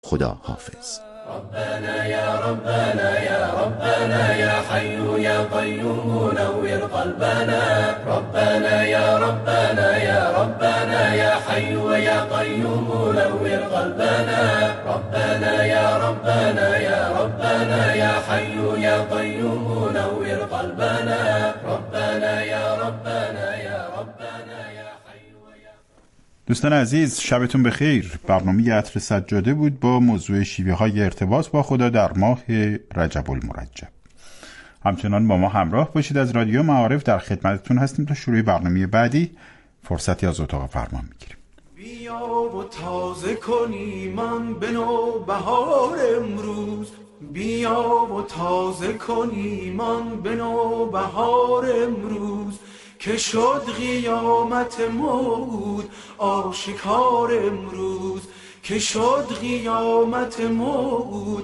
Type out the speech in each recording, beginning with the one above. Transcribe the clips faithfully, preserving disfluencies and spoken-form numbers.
خدا حافظ. ربنا يا ربنا يا ربنا يا حي يا قيوم نور قلبنا. ربنا يا ربنا يا ربنا يا حي يا قيوم نور قلبنا. ربنا يا ربنا يا ربنا يا حي يا قيوم نور قلبنا. ربنا يا ربنا يا ربنا یا حی. دوستان عزیز، شبتون بخیر. برنامه عطر سجاده بود با موضوع شیوه های ارتباط با خدا در ماه رجب المرجب. همچنان با ما همراه باشید. از رادیو معارف در خدمتتون هستیم تا شروع برنامه بعدی فرصتی از اتاق فرمان میگیریم. بیا و تازه کنی من به نوبهار امروز. بیا و تازه کنی من به نوبهار امروز. که شد قیامت موعود آشکار امروز. که شد قیامت موعود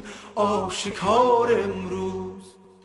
آشکار امروز.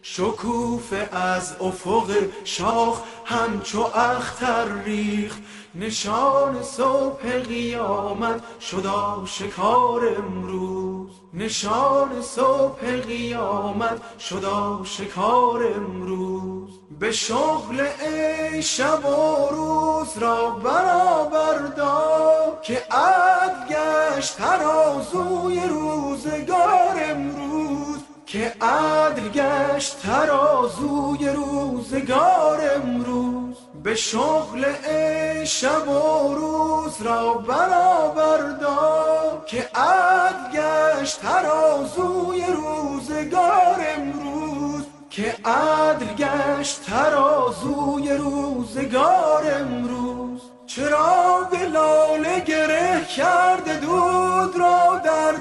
شکوفه از افق شاخ همچو اختر ریخت. نشان صبح قیامت شد آشکار امروز. نشان صبح قیامت شد آشکار امروز. به شغل ای شب و روز را برابر دار. که عدل گشت ترازوی روزگار امروز. که عدل گشت ترازوی روزگار امروز. به شغل ای شب و روز را برابر دار. که عدل گشت ترازوی روزگار امروز. که عدل گشت ترازوی روزگار امروز. چرا به لاله گره کرده دود را در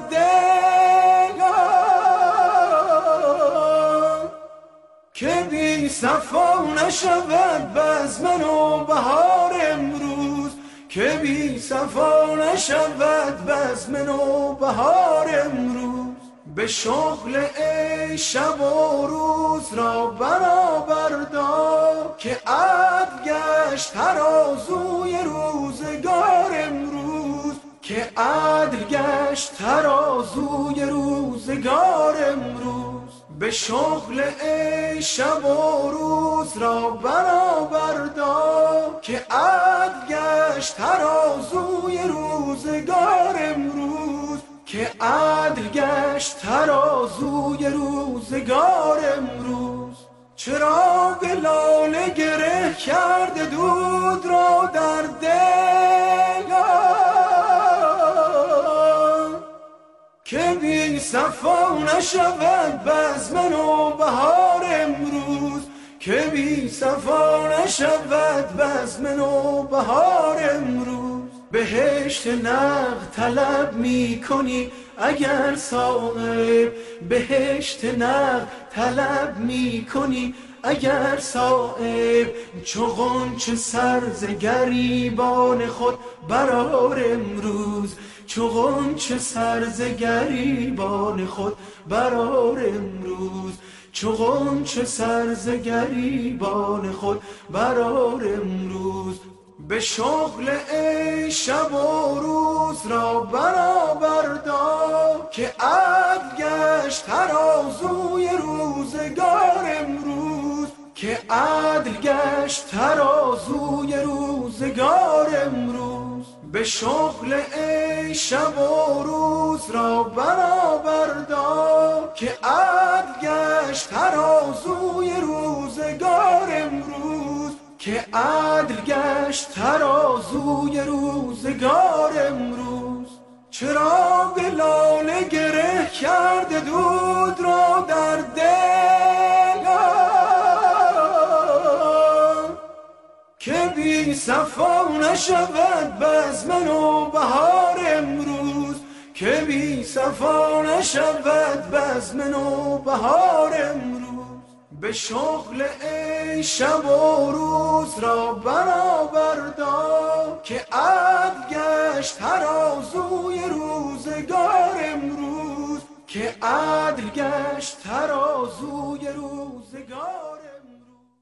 دل. که بی صفا نشود بزم نوبهار امروز. که بی صفا نشود بزم نوبهار امروز. به شغل ای شب و روز را برابر دار. که عدل گشت ترازوی روزگار امروز. که عدل گشت ترازوی روزگار امروز. به شغل ای شب و روز را برابر دار. که عدل گشت ترازوی روزگار امروز. که عدل گشت ترازوی روزگار امروز. چرا به لاله گره کرده دود را در دل. که بی صفا نشود بزم نوبهار امروز. که بی صفا نشود بزم نوبهار امروز. بهشت نقد طلب می کنی اگر صایب. بهشت نقد طلب می کنی اگر صایب. چو غنچه سر ز گریبان خود برآر امروز. چو غنچه سر ز گریبان خود برآر امروز. چو غنچه سر ز گریبان خود برآر امروز. به شغل ای شب و روز را برابر دار. که عدل گشت ترازوی روزگار امروز. که عدل گشت ترازوی روزگار امروز. به شغل ای شب و روز را برابر دار. که عدل گشت ترازوی روزگار امروز. که عدل گشت ترازوی روزگار امروز. چرا به لاله گره کرده دود را در دل. که بی صفا نشود بزم نوبهار امروز. که بی صفا نشود بزم نوبهار امروز. به شغل ای شب و روز را برابر دار. که عدل گشت ترازوی روزگار امروز. که عدل گشت ترازوی روزگار امروز.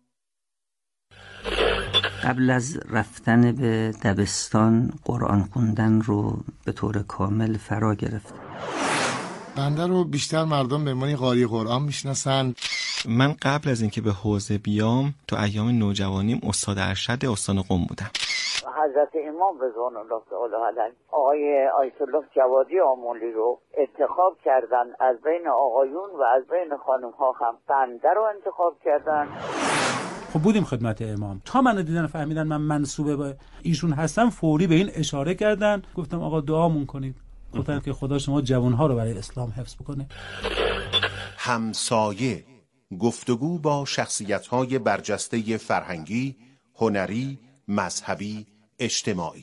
قبل از رفتن به دبستان قرآن خوندن رو به طور کامل فرا گرفتم. بنده رو بیشتر مردم به عنوان قاری قرآن میشناسن. من قبل از اینکه به حوزه بیام تو ایام نوجوانیم استاد ارشد استان قم بودم. حضرت امام رضوان الله تعالی علیه آقای آیت الله جوادی آمولی رو انتخاب کردن، از بین آقایون و از بین خانم ها هم بنده رو انتخاب کردن. خب بودیم خدمت امام، تا منو دیدن فهمیدن من منسوب به ایشون هستم، فوری به این اشاره کردن. گفتم آقا دعامون کنید، گفتن که خدا شما جوانها رو برای اسلام حفظ بکنه. همسایه، گفتگو با شخصیت‌های برجسته فرهنگی، هنری، مذهبی، اجتماعی.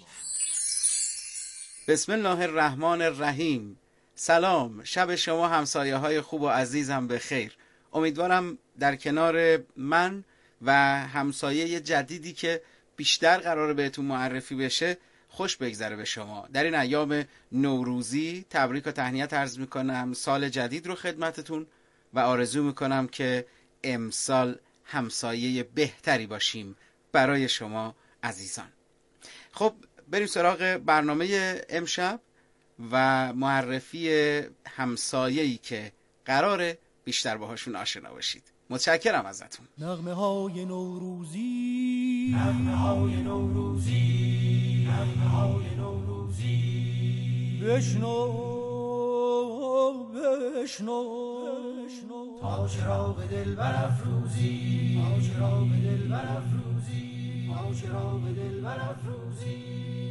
بسم الله الرحمن الرحیم. سلام، شب شما همسایه های خوب و عزیزم به خیر. امیدوارم در کنار من و همسایه جدیدی که بیشتر قراره بهتون معرفی بشه خوش بگذره به شما. در این ایام نوروزی تبریک و تهنیت عرض میکنم سال جدید رو خدمتتون و آرزو میکنم که امسال همسایه بهتری باشیم برای شما عزیزان. خب بریم سراغ برنامه امشب و معرفی همسایه‌ای که قراره بیشتر باهاشون آشنا بشید. متشکرم ازتون. نغمه های نوروزی، نغمه های نوروزی، نغمه های نوروزی، بشنو بشنو تا چراغ دل برافروزی، تا چراغ دل برافروزی، تا چراغ دل برافروزی،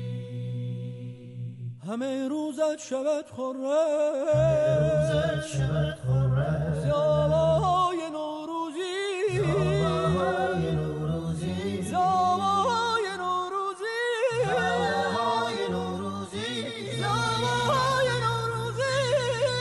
همه روزت شود خرم، همه روزت شود خرم، زیبای نوروزی، زیبای نوروزی، زیبای نوروزی، زیبای نوروزی، زیبای نوروزی.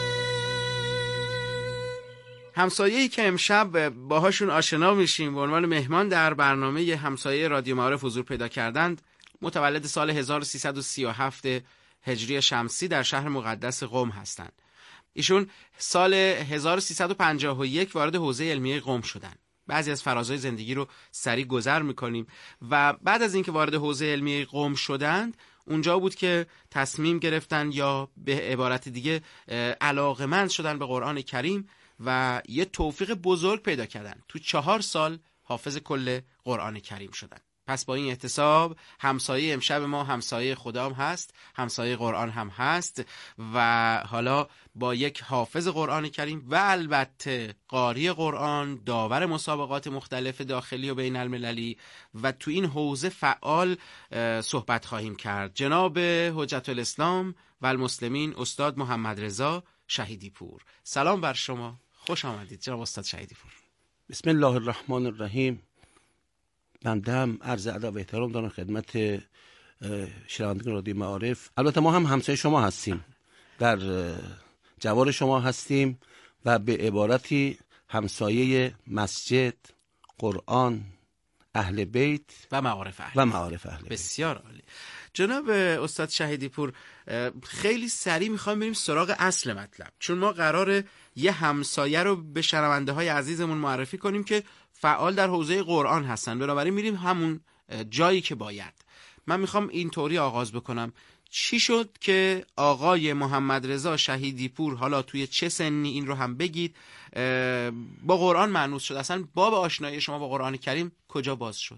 همسایه‌ای که امشب باهاشون آشنا میشیم به عنوان مهمان در برنامه همسایه رادیو معارف حضور پیدا کردند، متولد سال هزار و سیصد و سی و هفت هجری شمسی در شهر مقدس قم هستند. ایشون سال هزار و سیصد و پنجاه و یک وارد حوزه علمیه قم شدند. بعضی از فرازهای زندگی رو سریع گذر میکنیم و بعد از اینکه وارد حوزه علمیه قم شدند اونجا بود که تصمیم گرفتن یا به عبارت دیگه علاقمند شدن به قرآن کریم و یه توفیق بزرگ پیدا کردن. تو چهار سال حافظ کل قرآن کریم شدن. پس با این احتساب همسایه امشب ما همسایه خدا هم هست، همسایه قرآن هم هست و حالا با یک حافظ قرآن کریم و البته قاری قرآن، داور مسابقات مختلف داخلی و بین المللی و تو این حوزه فعال صحبت خواهیم کرد. جناب حجت الاسلام و المسلمین استاد محمد رضا شهیدی پور. سلام بر شما، خوش آمدید جناب استاد شهیدی پور. بسم الله الرحمن الرحیم. بنده هم عرض ادب و احترام دارم خدمت شنوندگان رادیو معارف. البته ما هم همسایه شما هستیم، در جوار شما هستیم و به عبارتی همسایه مسجد، قرآن، اهل بیت و معارف اهل و معارف اهل بیت. بسیار عالی. جناب استاد شهیدی پور، خیلی سریع میخوایم بریم سراغ اصل مطلب، چون ما قراره یه همسایه رو به شنونده های عزیزمون معرفی کنیم که فعال در حوزه قرآن هستن، بنابراین میریم همون جایی که باید. من میخوام این طوری آغاز بکنم، چی شد که آقای محمد رضا شهیدی پور، حالا توی چه سنی این رو هم بگید، با قرآن مانوس شد؟ اصلا باب آشنایی شما با قرآن کریم کجا باز شد؟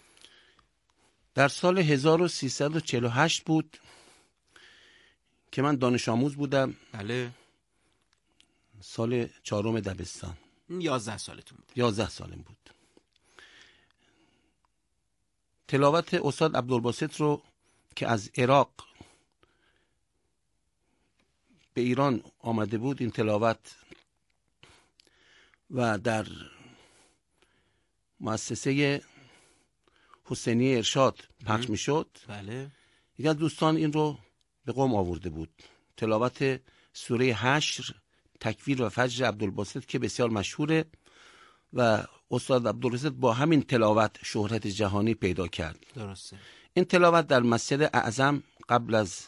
در سال هزار و سیصد و چهل و هشت بود که من دانش آموز بودم. بله. سال چهارم دبستان. یازده سالتون بود؟ یازده سالم بود. تلاوت استاد عبدالباسط رو که از عراق به ایران آمده بود، این تلاوت و در مؤسسه حسینی ارشاد پخش می شد. بله. یکی از دوستان این رو به قم آورده بود، تلاوت سوره حشر، تکویر و فجر عبدالباسط که بسیار مشهوره و استاد عبدالباسط با همین تلاوت شهرت جهانی پیدا کرد. درسته. این تلاوت در مسجد اعظم قبل از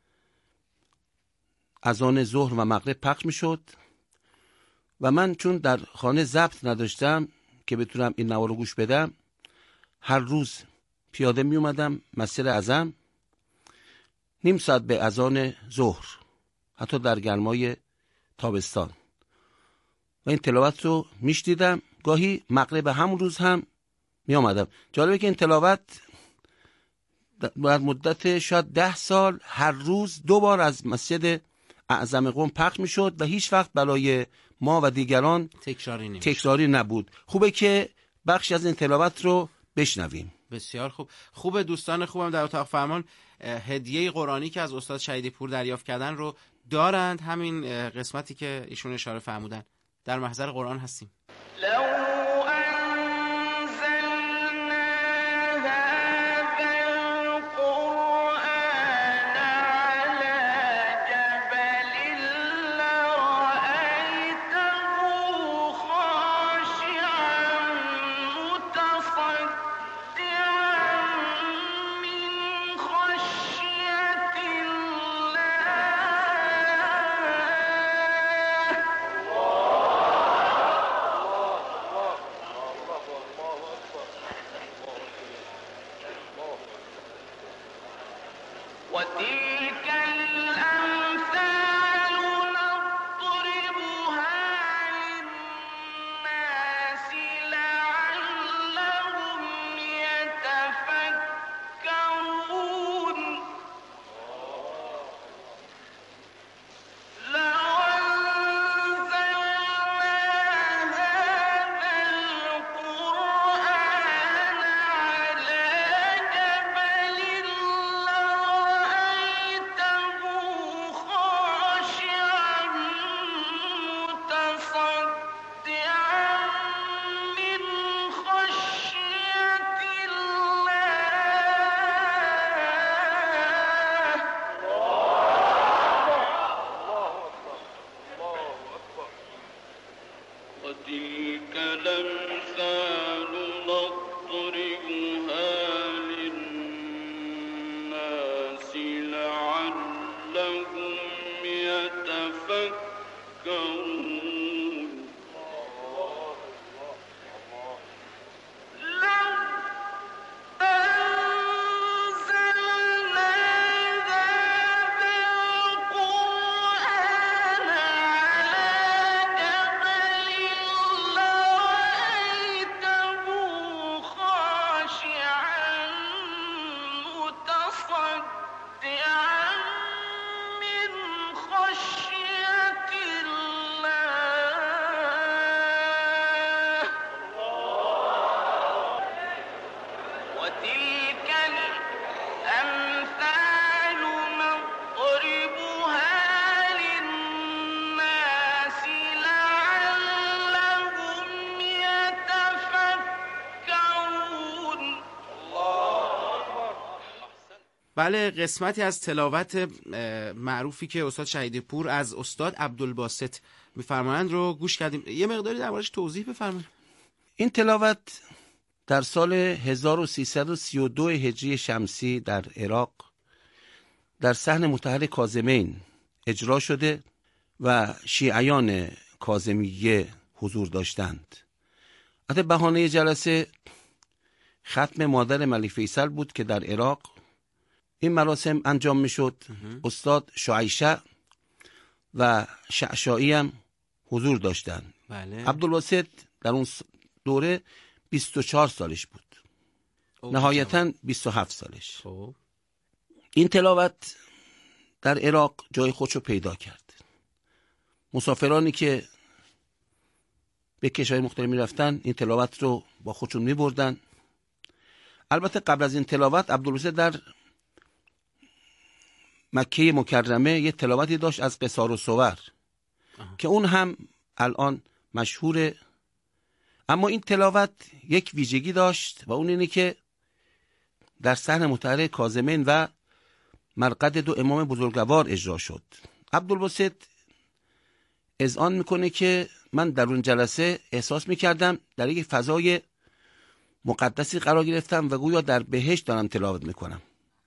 اذان ظهر و مغرب پخش می شد و من چون در خانه ضبط نداشتم که بتونم این نوا رو گوش بدم، هر روز پیاده می اومدم مسجد اعظم، نیم ساعت به اذان ظهر، حتی در گرمای تابستان و این تلاوت رو میشنیدم. گاهی مغرب همون روز هم می آمدم. جالبه که این تلاوت در مدت شاید ده سال هر روز دو بار از مسجد اعظم قم پخش می شد و هیچ وقت برای ما و دیگران تکراری نمی تکراری نبود. خوبه که بخشی از این تلاوت رو بشنویم. بسیار خوب. خوب دوستان خوبم در اتاق فرمان هدیه قرآنی که از استاد شهیدی پور دریافت کردن رو دارند. همین قسمتی که ایشون اشاره فرمودن. در محضر قرآن هستیم. بله، قسمتی از تلاوت معروفی که استاد شهیدی پور از استاد عبدالباسط میفرمایند رو گوش کردیم. یه مقداری دربارش توضیح بفرمایید. این تلاوت در سال هزار و سیصد و سی و دو هجری شمسی در عراق در صحن مطهر کاظمین اجرا شده و شیعیان کاظمیه حضور داشتند. البته بهانه جلسه ختم مادر ملک فیصل بود که در عراق این مراسم انجام می شد. استاد شعیشه و شعشاعی هم حضور داشتند. بله. عبدالباسط در اون دوره بیست و چهار سالش بود، نهایتاً بیست و هفت سالش. او. این تلاوت در عراق جای خودشو پیدا کرد. مسافرانی که به کشورهای مختلف می رفتن این تلاوت رو با خودشون می بردن. البته قبل از این تلاوت عبدالباسط در مکه مکرمه یه تلاوتی داشت از قصار و صور که اون هم الان مشهوره، اما این تلاوت یک ویژگی داشت و اون اینه که در صحن مطهر کاظمین و مرقد دو امام بزرگوار اجرا شد. عبدالباسط اذعان میکنه که من در اون جلسه احساس میکردم در یک فضای مقدسی قرار گرفتم و گویا در بهشت دارم تلاوت میکنم.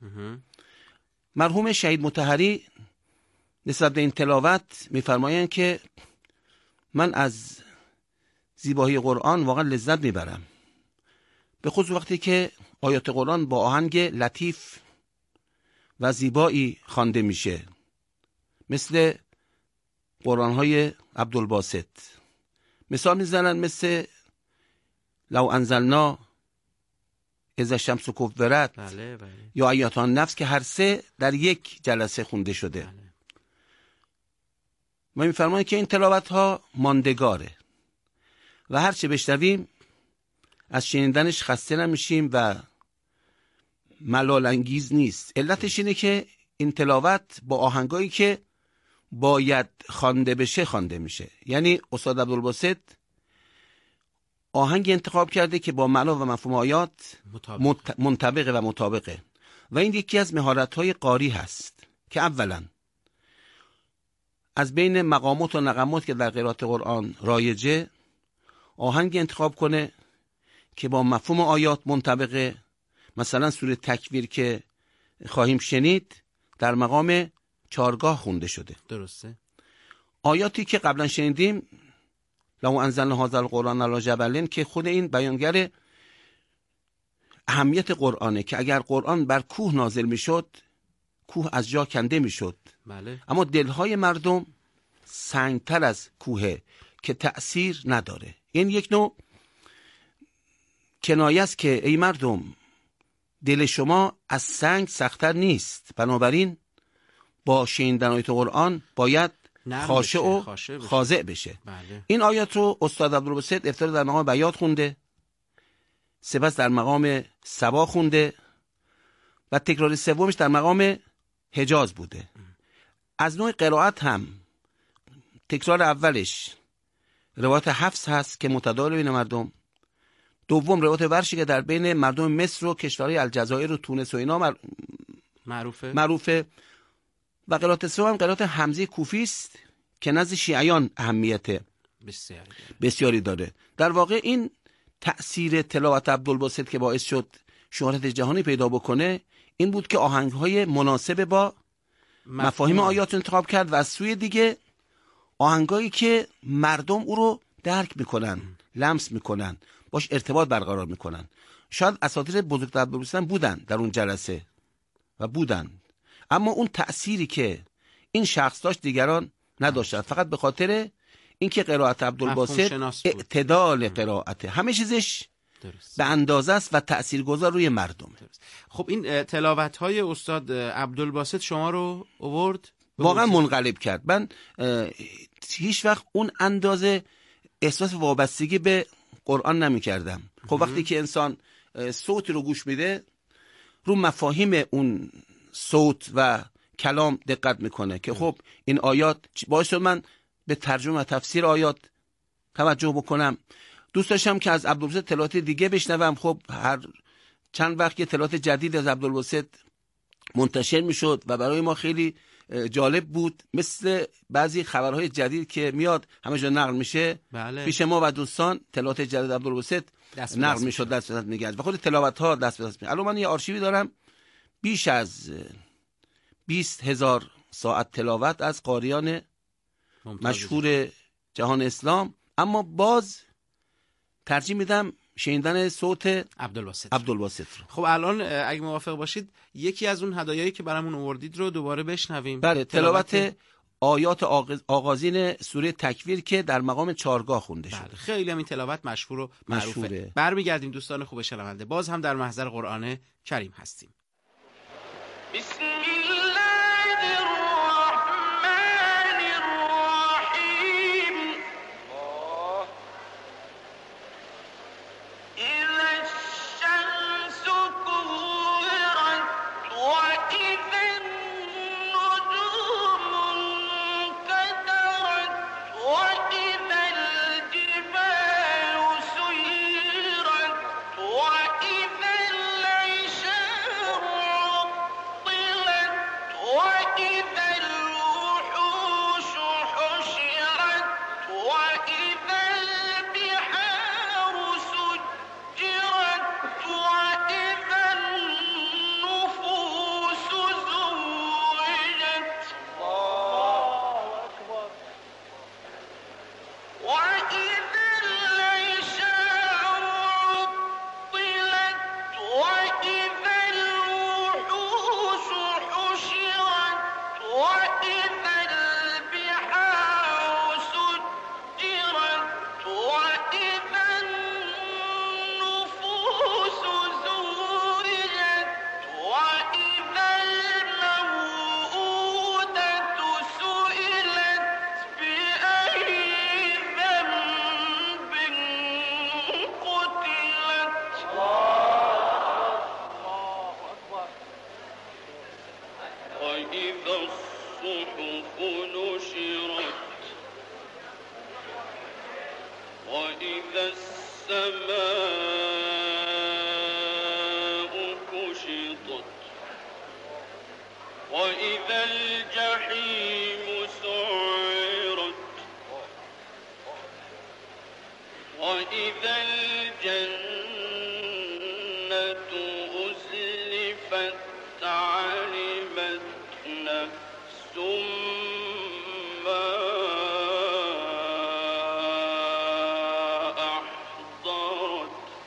مرحوم شهید مطهری نسبت به این تلاوت میفرمایند که من از زیبایی قرآن واقعا لذت میبرم، به خصوص وقتی که آیات قرآن با آهنگ لطیف و زیبایی خوانده میشه، مثل قرآن‌های عبدالباسط مثال میزنن، مثل لو انزلنا اذا الشمس کورت، بله بله. یا آیاتان نفس که هر سه در یک جلسه خونده شده. بله. ما میفرماییم که این تلاوت ها ماندگاره و هر چه بشنویم از شنیدنش خسته نمیشیم و ملال انگیز نیست. علتش اینه که این تلاوت با آهنگایی که باید خوانده بشه خوانده میشه. یعنی استاد عبدالباسط آهنگ انتخاب کرده که با معنا و مفهوم آیات مطابق. منطبقه و مطابقه و این یکی از مهارت‌های قاری هست که اولا از بین مقامات و نغمات که در قرائت قرآن رایجه آهنگ انتخاب کنه که با مفهوم آیات منطبقه. مثلا سوره تکویر که خواهیم شنید در مقام چارگاه خونده شده. درسته. آیاتی که قبلا شنیدیم لو انزلنا هذا القرآن علی جبل که خود این بیانگر اهمیت قرآنه که اگر قرآن بر کوه نازل میشد کوه از جا کنده میشد. بله. اما دلهای مردم سنگتر از کوهه که تأثیر نداره. این یک نوع کنایه است که ای مردم دل شما از سنگ سخت‌تر نیست، بنابراین با شنیدن آیات قرآن باید خاشع و خاضع بشه. بله. این آیات رو استاد عبدالباسط ابتدا در مقام بیات خونده، سپس در مقام سبا خونده و تکرار سومش در مقام حجاز بوده. از نوع قرائت هم تکرار اولش روایت حفص هست که متداول بین مردم، دوم روایت ورشی که در بین مردم مصر و کشورهای الجزایر و تونس و اینا مر... معروفه معروفه و قرائت سوم هم قرائت حمزه کوفی است که نزد شیعیان اهمیت بسیاری بسیاری داره. در واقع این تأثیر تلاوت عبدالباسط که باعث شد شهرت جهانی پیدا بکنه این بود که آهنگ‌های مناسب با مفاهیم, مفاهیم آیات انتخاب کرد و از سوی دیگه آهنگایی که مردم او رو درک میکنن، لمس میکنن، باش ارتباط برقرار میکنن. شاید اساطیر بزرگتر عبدالباسط بودن در اون جلسه و بودن، اما اون تأثیری که این شخص داشت دیگران نداشتن، فقط به خاطر اینکه قرائت عبدالباسط اعتدال قرائته، همه چیزش درست به اندازه است و تاثیرگذار روی مردم. درست. خب این تلاوت های استاد عبدالباسط شما رو آورد واقعا منقلب کرد. من هیچ وقت اون اندازه احساس وابستگی به قرآن نمی کردم. خب وقتی که انسان صوت رو گوش میده رو مفاهیم اون صوت و کلام دقت میکنه که خب این آیات باعث شد من به ترجمه و تفسیر آیات توجه بکنم. دوست داشتم که از عبدالباسط تلاوت دیگه بشنوم. خب هر چند وقت یه تلاوت جدید از عبدالباسط منتشر میشد و برای ما خیلی جالب بود، مثل بعضی خبرهای جدید که میاد همه جا نقل میشه. بله. پیش ما و دوستان تلاوت جدید عبدالباسط نقل میشد، دست به دست میگشت و خود تلاوت ها دست به دست میگشت. الان من یه آرشیوی دارم بیش از بیست هزار ساعت تلاوت از قاریان مشهور جهان اسلام، اما باز ترجیح میدم شنیدن صوت عبدالباسط عبدالباسط رو. خب الان اگه موافق باشید یکی از اون هدایایی که برامون آوردید رو دوباره بشنویم. بله، تلاوت, تلاوت آیات آغازین سوره تکویر که در مقام چارگاه خونده شده. بله، خیلی هم این تلاوت مشهور و معروفه. برمیگردیم دوستان خوب شنونده، باز هم در محضر قرآن کریم هستیم. بسم وإذا السماء كشطت وإذا الجحيم سعرت وإذا الجنة أزلفت علمت نفس ما أحضرت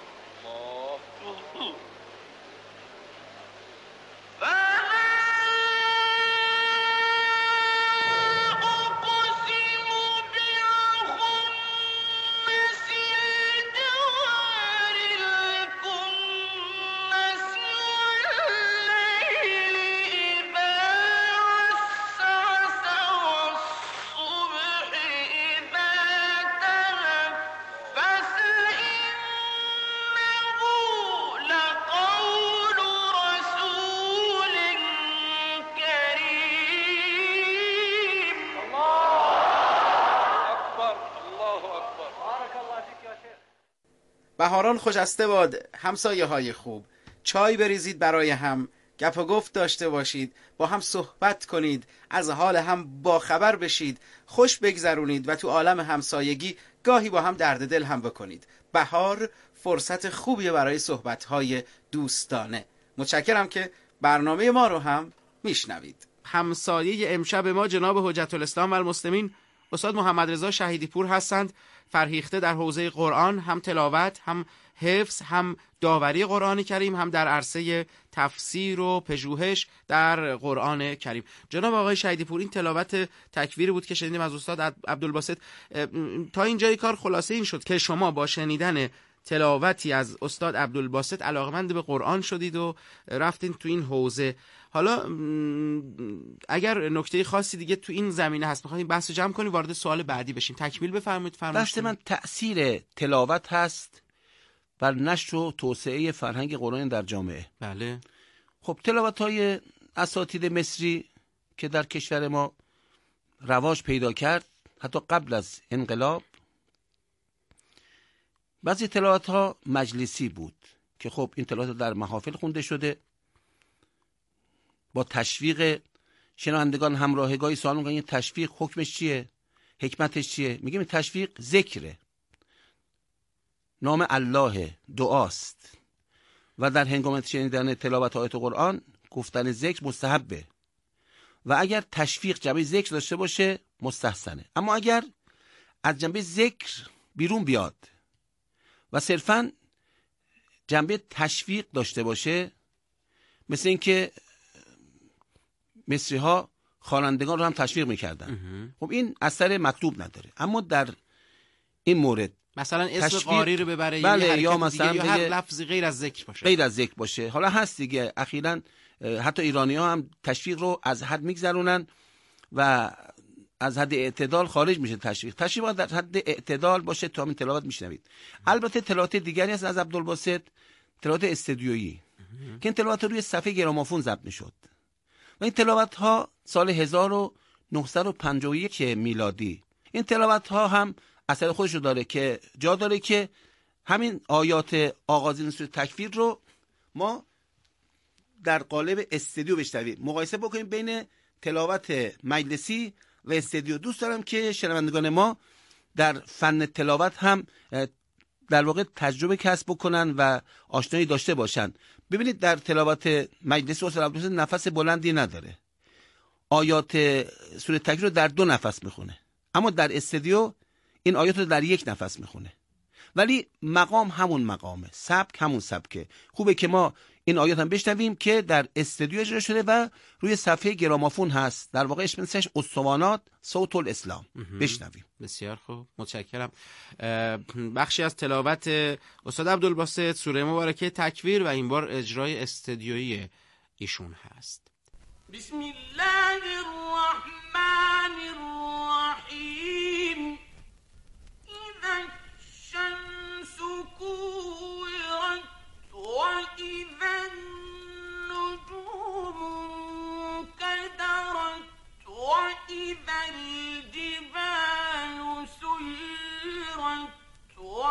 بهاران خجسته باد، همسایه های خوب، چای بریزید برای هم، گپ و گفت داشته باشید، با هم صحبت کنید، از حال هم با خبر بشید، خوش بگذرونید و تو عالم همسایگی گاهی با هم درد دل هم بکنید. بهار فرصت خوبیه برای صحبت‌های دوستانه. متشکرم که برنامه ما رو هم میشنوید. همسایه امشب ما جناب حجت الاسلام و المسلمین استاد محمد رضا شهیدی پور هستند، فرهیخته در حوزه قرآن، هم تلاوت، هم حفظ، هم داوری قرآن کریم، هم در عرصه تفسیر و پژوهش در قرآن کریم. جناب آقای شهیدی پور، این تلاوت تکویری بود که شنیدیم از استاد عبدالباسط. تا اینجای کار خلاصه این شد که شما با شنیدن تلاوتی از استاد عبدالباسط علاقمند به قرآن شدید و رفتین تو این حوزه. حالا اگر نکته خاصی دیگه تو این زمینه هست بخواید بحث جمع کنیم، وارد سوال بعدی بشیم. تکمیل بفرمایید. فرمایید. دست من تأثیر تلاوت هست بر نشر و توسعه فرهنگ قرآن در جامعه. بله. خب تلاوت های اساتید مصری که در کشور ما رواج پیدا کرد حتی قبل از انقلاب، بعضی تلاوت ها مجلسی بود که خب این تلاوت در محافل خونده شده، با تشویق شنوندگان همراهگاهی سوال میکنن تشویق حکمش چیه؟ حکمتش چیه؟ میگیم تشویق ذکره، نام الله، دعاست و در هنگام شنیدن تلاوت آیات قرآن گفتن ذکر مستحبه و اگر تشویق جنبه ذکر داشته باشه مستحسنه. اما اگر از جنبه ذکر بیرون بیاد و صرفاً جنبه تشویق داشته باشه، مثل اینکه مصری ها خوانندگان رو هم تشویق میکردن، خب این اثر مطلوب نداره. اما در این مورد مثلا اسم قاری رو ببره، بله، یا مثلا یا هر لفظی غیر از ذکر باشه، غیر از ذکر باشه. حالا هست دیگه، اخیراً حتی ایرانی ها هم تشویق رو از حد میگذرونن و از حد اعتدال خارج میشه. تشویق تشویق باید در حد اعتدال باشه تا همین تلاوت میشنوید. البته تلاوت دیگری هست از عبدالباسط، تلاوت استدیویی که این تلاوت روی صفحه گرامافون ضبط میشد و این تلاوت ها سال هزار و نهصد و پنجاه و یک میلادی. این تلاوت ها هم اثر خودشو داره که جا داره که همین آیات آغازین سوره تکویر رو ما در قالب استدیو بشنویم، مقایسه بکنیم بین تلاوت مجلسی و استدیو. دوست دارم که شنوندگان ما در فن تلاوت هم در واقع تجربه کسب بکنن و آشنایی داشته باشن. ببینید در تلاوت مجلسی استاد عبدالباسط نفس بلندی نداره، آیات سوره تکویر رو در دو نفس میخونه، اما در استدیو این آیات رو در یک نفس میخونه، ولی مقام همون مقامه، سبک همون سبکه. خوبه که ما این آیات هم بشنویم که در استدیو اجرا شده و روی صفحه گرامافون هست، در واقع اسمش اسطوانات صوت الاسلام. بشنویم. بسیار خوب، متشکرم. بخشی از تلاوت استاد عبدالباسط سوره مبارکه تکویر و این بار اجرای استدیویی ایشون هست. بسم الله الرحمن الرحیم. اذا الشمس كورت وإذا النجوم انكدرت وإذا الجبال سيرت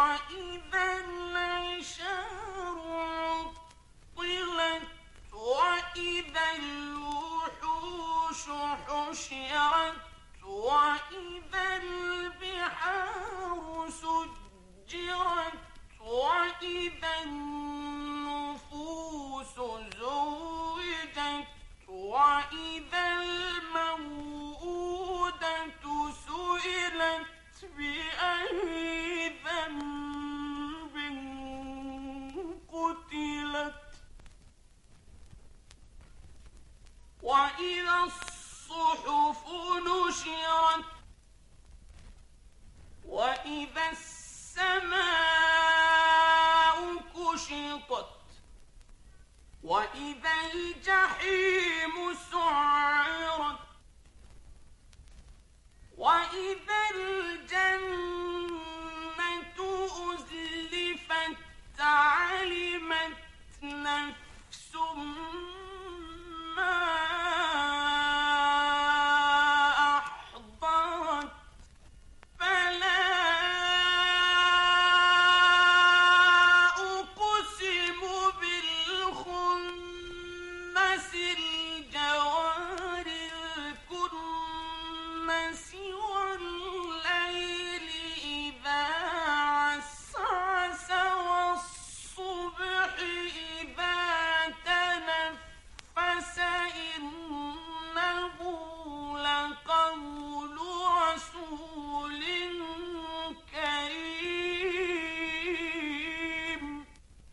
بأي ذنب قتلت وإذا الصحف نشرت وإذا السماء كشطت وإذا الجحيم سعرت وإذا الجنة أزلفت علمت نفس ما أحضرت فلا أقسم بالخنس الجوار الكنس والليل إذا عسعس والصبح إذا تنفس إنه لقول رسول کریم.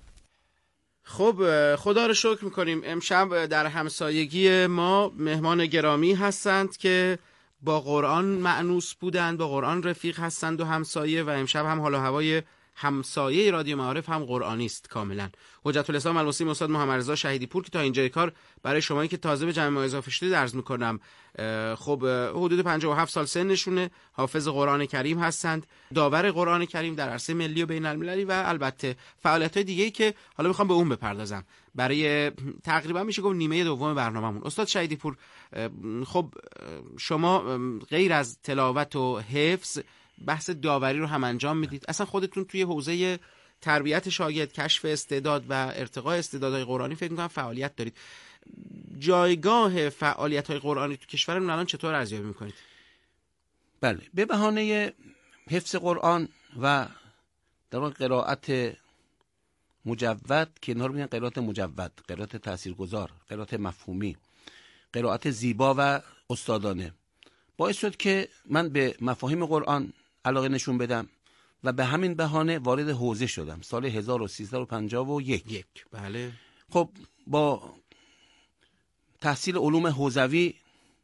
خب خدا رو شکر میکنیم. امشب در همسایگی ما مهمان گرامی هستند که با قرآن مأنوس بودند، با قرآن رفیق هستند و همسایه، و امشب هم حال و هوای همسایه رادیو معارف هم قرآنی است کاملا. حجت الاسلام المسلم استاد محمد رضا شهیدی پور که تا اینجای کار برای شمایی که تازه به جمع ما اضافه شدید عرض میکنم خب حدود پنجاه و هفت سال سنشونه، حافظ قرآن کریم هستند، داور قرآن کریم در عرصه ملی و بین المللی و البته فعالیت‌های دیگه‌ای که حالا میخوام به اون بپردازم برای تقریبا میشه گفت نیمه دوم برنامه‌مون. استاد شهیدی پور، خب شما غیر از تلاوت و حفظ بحث داوری رو هم انجام میدید. اصلا خودتون توی حوزه تربیت شاگرد، کشف استعداد و ارتقاء استعدادهای قرآنی فکر می‌کنم فعالیت دارید. جایگاه فعالیت‌های قرآنی تو کشورمون الان چطور ارزیابی می‌کنید؟ بله، به بهانه حفظ قرآن و در واقع قرائت مجود که اینا رو میگن قرائت مجود، قرائت تاثیرگذار، قرائت مفهومی، قرائت زیبا و استادانه، باعث شد که من به مفاهیم قرآن علاقه نشون بدم و به همین بهانه وارد حوزه شدم سال هزار و سیصد و پنجاه و یک. یک بله. خب با تحصیل علوم حوزوی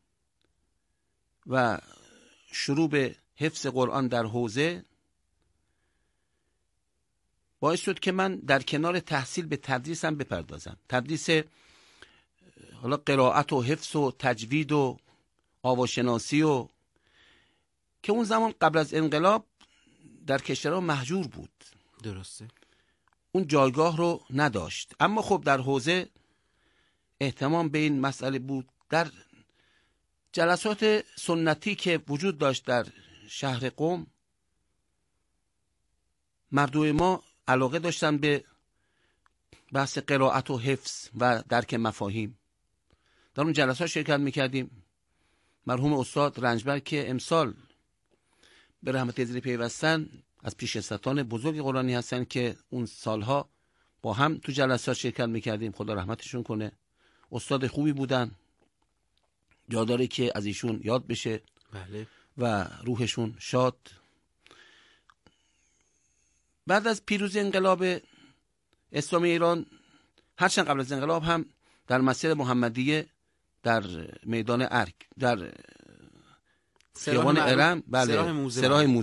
و شروع به حفظ قرآن در حوزه باعث شد که من در کنار تحصیل به تدریسم بپردازم. تدریس حالا قرائت و حفظ و تجوید و آواشناسی و که اون زمان قبل از انقلاب در کشورها مهجور بود. درسته. اون جایگاه رو نداشت. اما خب در حوزه اهتمام به این مسئله بود. در جلسات سنتی که وجود داشت در شهر قم، مردم ما علاقه داشتن به بحث قرائت و حفظ و درک مفاهیم. در اون جلسات شرکت میکردیم. مرحوم استاد رنجبر که امسال به رحمت زیر پیوستن از پیشکسوتان بزرگ قرآنی هستن که اون سالها با هم تو جلسات شرکت میکردیم، خدا رحمتشون کنه. استاد خوبی بودن، جا داره که از ایشون یاد بشه. بله. و روحشون شاد. بعد از پیروزی انقلاب اسلامی ایران، هرچند قبل از انقلاب هم در مسیر محمدیه در میدان ارگ در خیابان ارم، بله، سراح موزه